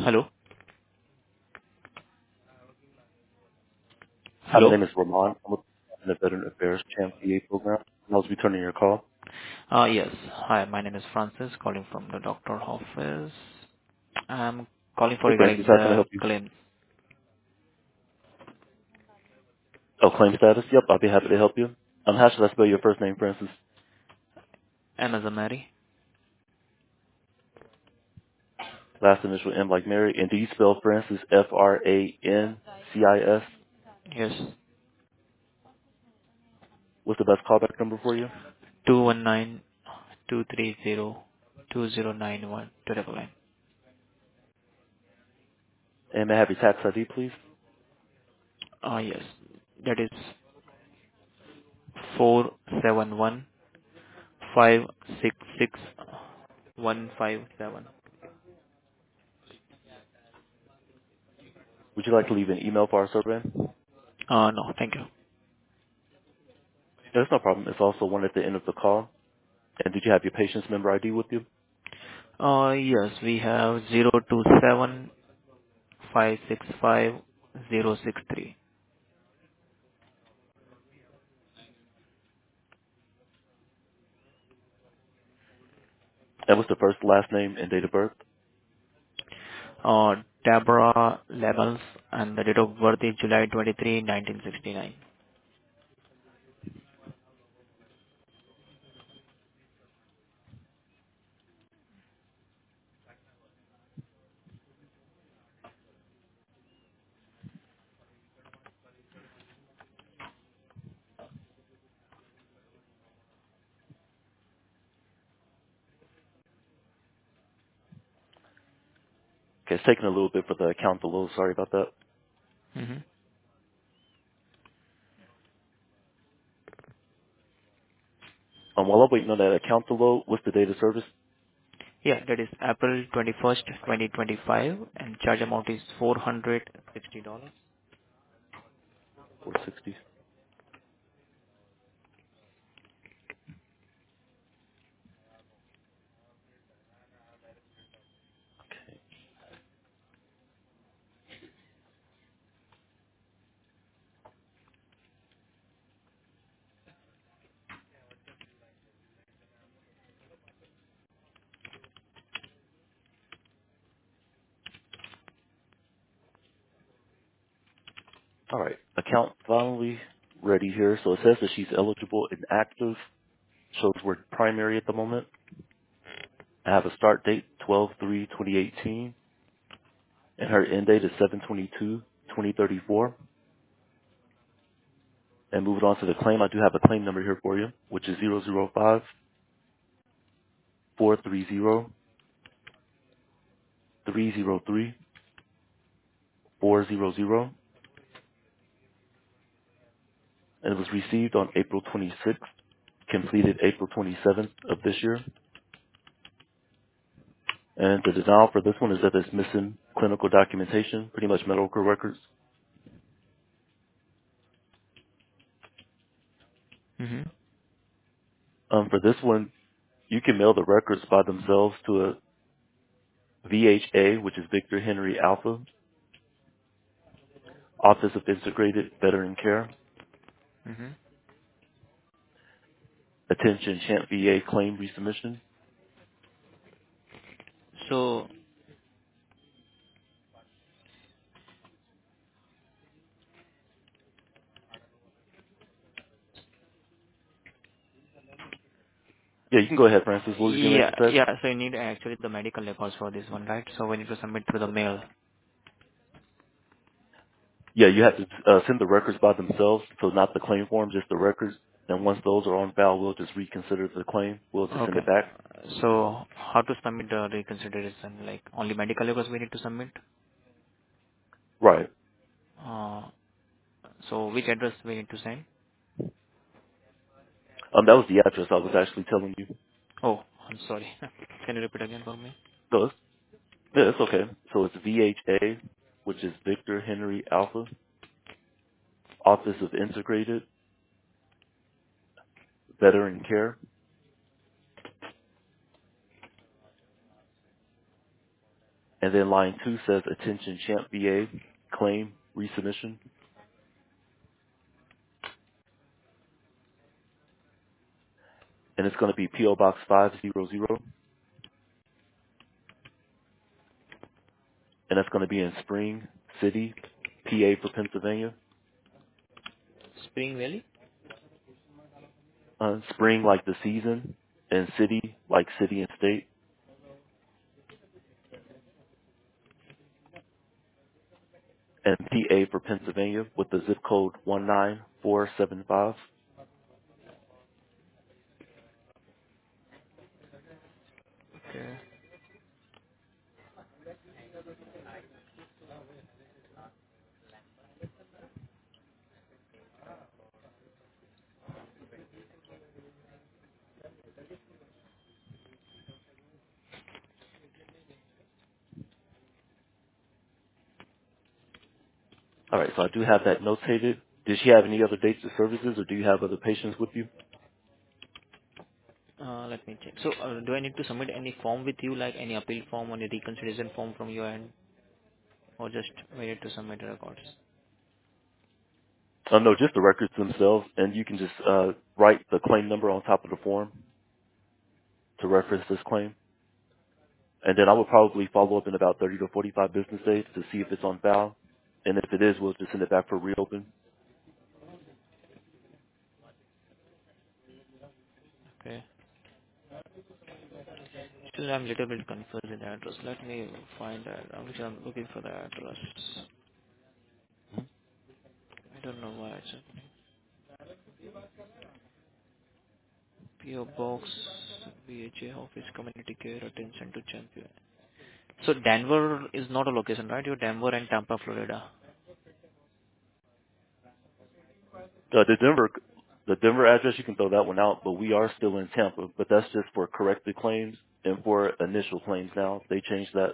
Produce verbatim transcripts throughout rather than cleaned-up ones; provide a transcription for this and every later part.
Hello? Hi, my Hello? name is Ramon. I'm with the Veteran Affairs Champ V A program. I was returning your call. Uh, yes. Hi, my name is Francis, calling from the doctor office. I'm calling for Hey, regarding Francis, how can I the help you? claim. Oh, claim status? Yep, I'll be happy to help you. Um, how should I spell your first name, Francis? M as a Mary? Last initial M like Mary. And do you spell Francis F R A N C I S? Yes. What's the best callback number for you? Two one nine two three zero two zero nine one to double nine. And may I have your tax I D, please? Ah, yes. That is four seven one five six six one five seven. Would you like to leave an email for our survey? Uh, no, thank you. There's no problem. It's also one at the end of the call. And did you have your patient's member I D with you? Uh, yes, we have zero two seven five six five zero six three. And what's the first, last name, and date of birth? Uh, Deborah Levels, and the date of birth is July twenty-third, nineteen sixty-nine. Okay, it's taking a little bit for the account to load. Sorry about that. Mm-hmm. Um, while I'm waiting on that account to load, what's the date of service? Yeah, that is April twenty-first, twenty twenty-five, and charge amount is four hundred sixty dollars. four sixty. All right. Account finally ready here. So it says that she's eligible and active. Shows we're primary at the moment. I have a start date twelve three twenty eighteen, and her end date is seven twenty-two twenty thirty-four. And moving on to the claim, I do have a claim number here for you, which is zero zero five four three zero three zero three four zero zero, and it was received on April twenty-sixth, completed April twenty-seventh of this year. And the denial for this one is that it's missing clinical documentation, pretty much medical records. Mm-hmm. Um, for this one, you can mail the records by themselves to a V H A, which is Victor Henry Alpha, Office of Integrated Veteran Care. Mm-hmm. Attention, Champ V A claim resubmission. So, Yeah, you can go ahead, Francis. What were you getting ready yeah, to say? yeah, so you need actually the medical records for this one, right? So we need to submit through the mail. Yeah, you have to uh, send the records by themselves, so not the claim form, just the records. And once those are on file, we'll just reconsider the claim. We'll just send Okay. it back. So how to submit the reconsideration? Like only medical records we need to submit? Right. Uh, so which address we need to send? Um, that was the address I was actually telling you. Oh, I'm sorry. Can you repeat again for me? No, it's, yeah, it's okay. So it's V H A, which is Victor Henry Alpha, Office of Integrated Veteran Care, And then line two says attention Champ V A claim resubmission. And it's going to be P O Box five hundred, and that's going to be in Spring City, P A for Pennsylvania. Spring Valley? Uh, spring like the season, and city like city and state, and P A for Pennsylvania with the zip code one nine four seven five. Okay. All right, so I do have that notated. Did she have any other dates of services, or do you have other patients with you? Uh, let me check. So, uh, do I need to submit any form with you, like any appeal form or any reconsideration form from your end, or just wait to submit the records? Oh, no, just the records themselves, and you can just uh, write the claim number on top of the form to reference this claim. And then I will probably follow up in about thirty to forty-five business days to see if it's on file. And if it is, we'll just send it back for reopen. Okay. Still, I'm little bit confused with the address. Let me find that. I'm actually I'm looking for the address. I don't know why it's happening. P O Box, B H A Office, Community Care, Attention to Champion. So Denver is not a location, right? You're Denver and Tampa, Florida. Uh, the Denver, the Denver address, you can throw that one out, but we are still in Tampa. But that's just for corrected claims and for initial claims now. They changed that.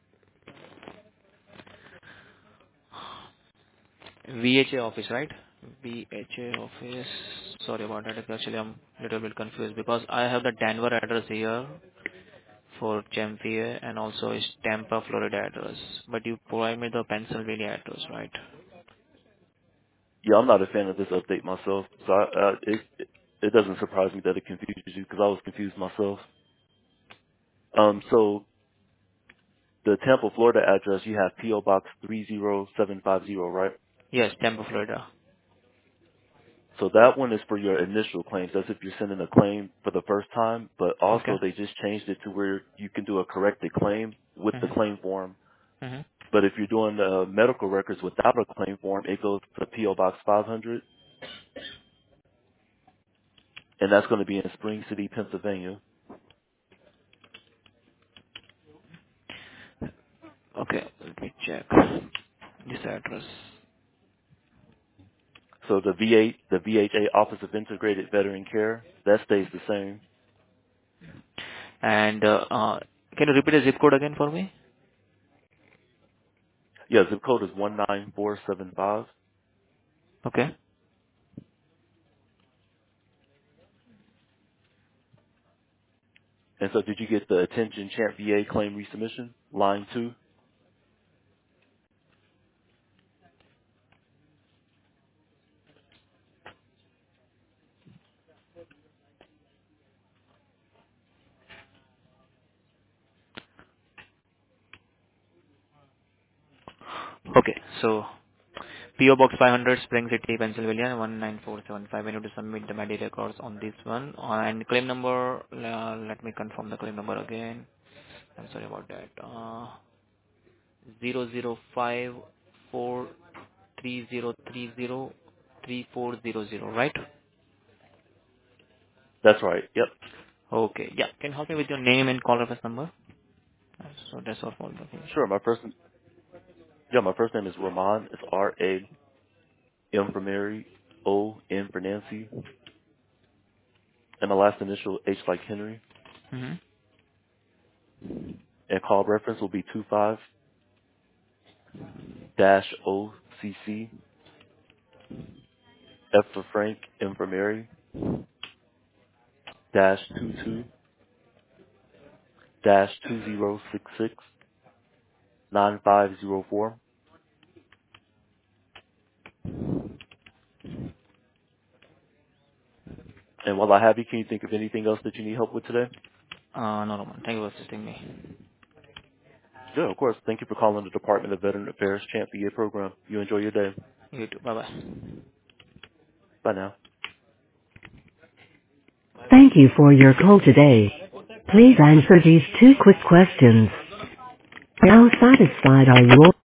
V H A office, right? V H A office. Sorry about that. Actually, I'm a little bit confused because I have the Denver address here for Champion and also is Tampa, Florida address. But you provide me the Pennsylvania address, right? Yeah, I'm not a fan of this update myself, so I, uh, it, it it doesn't surprise me that it confuses you because I was confused myself. Um, so the Tampa, Florida address, you have P O Box three zero seven five zero, right? Yes, Tampa, Florida. So that one is for your initial claims. That's if you're sending a claim for the first time, but Okay. also they just changed it to where you can do a corrected claim with the Mhm. claim form. Mhm. But if you're doing uh, medical records without a claim form, it goes to P O Box five hundred, and that's going to be in Spring City, Pennsylvania. Okay, let me check this address. So the V eight, the V H A Office of Integrated Veteran Care, that stays the same. And uh, uh, can you repeat the zip code again for me? Yeah, zip code is one nine four seven five. Okay. And so did you get the Attention Champ V A claim resubmission, line two? Okay. So P O Box five hundred, Spring City, Pennsylvania, one nine four seven five. I need to submit the medical records on this one. Uh, and claim number, uh, let me confirm the claim number again. I'm sorry about that. Uh, zero zero five four three zero three zero three four zero zero, right? That's right. Yep. Okay. Yeah. Can you help me with your name and call reference number? Uh, So that's all for the thing. Sure. My first, yeah, my first name is Rahman. It's R A M for Mary, O N for Nancy, and the last initial H like Henry. Mm-hmm. And call reference will be two five dash O C C F for Frank, M for Mary, dash two two dash two zero six six. nine five zero four. And while I have you, can you think of anything else that you need help with today? Uh, no, Roman. Thank you for assisting me. Yeah, of course. Thank you for calling the Department of Veteran Affairs Champ V A program. You enjoy your day. You too. Bye-bye. Bye now. Thank you for your call today. Please answer these two quick questions. How satisfied are you